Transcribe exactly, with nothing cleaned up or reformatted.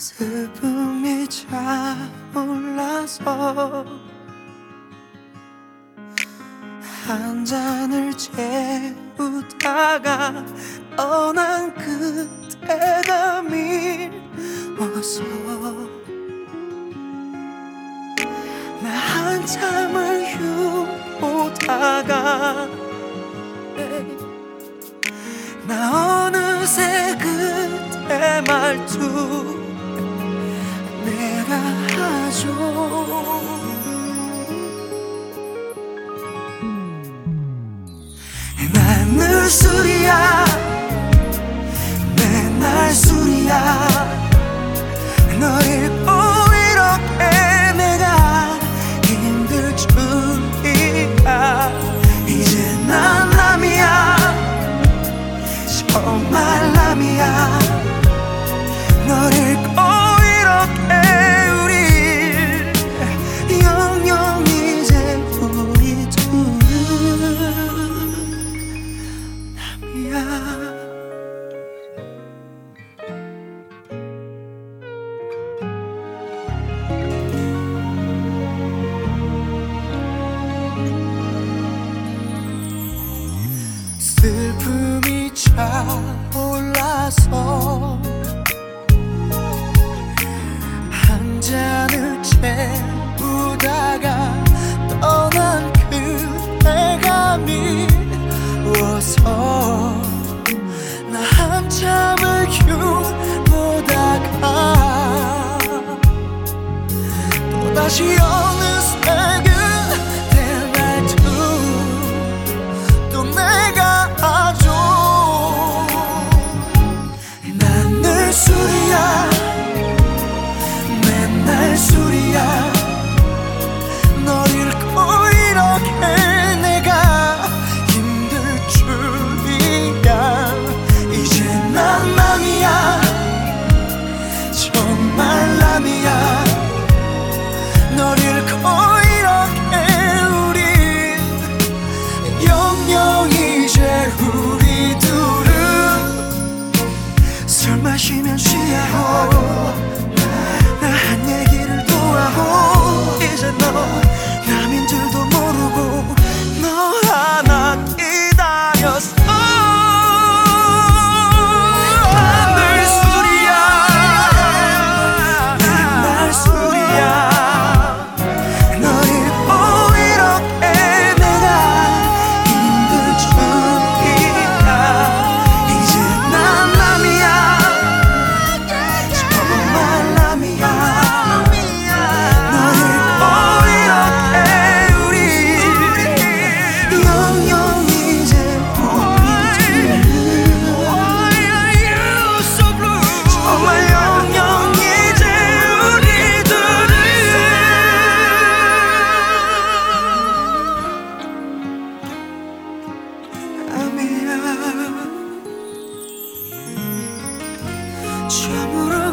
슬픔이 차올라서 한 잔을 채우다가 떠난 그때가 미워서 나 한참을 휴보다가 나 어느새 그때 말투 내가 하죠. 난 늘 술이야, 맨날 술이야. 널 잃고 이렇게 내가 힘들 줄이야. 이제 난 남이야, 정말 남이야. 널 잃고 이렇게 우리 영영 이제 우리 둘은 남이야. 슬픔이 차올라서 한 잔을 채우다가 떠난 그대가 미워서 나 한참을 휴보다가 또다시 어느새 그대 말투 또 내가 하죠. 난 늘 술이야, 맨날 술이야. 널 잃고 이렇게 내가 힘들 줄이야. 이제 난 남이야, 정말 남이야. 널 잃고 이렇게 우리 영영 이제 우리 둘은 술 마시면 취하고 나 한 얘기를 또 하고 이제 너 남인 줄도 모르고 너 하나 기다렸어. 난 늘 술이야, 맨날 술이야. 널 잃고 이렇게 내가 힘들 줄이야. 이제 난 남이야, 정말 남이야. 널 잃고 이렇게 우리 영영 이제 우리 둘은 정말 영영 이제 우리 둘은 남이야. 처음으로